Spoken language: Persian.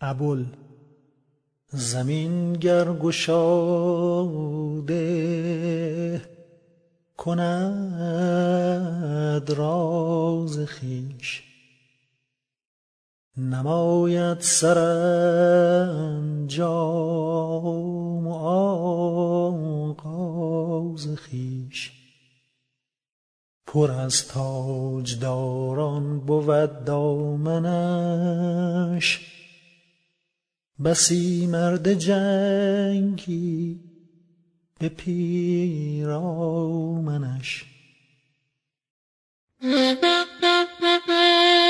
ابول زمین گر گشاده کند راز خویش، نماید سرانجام و آغاز خویش. پر از تاجداران بود دامنش، بسی مرد جنگی به پیرامنش.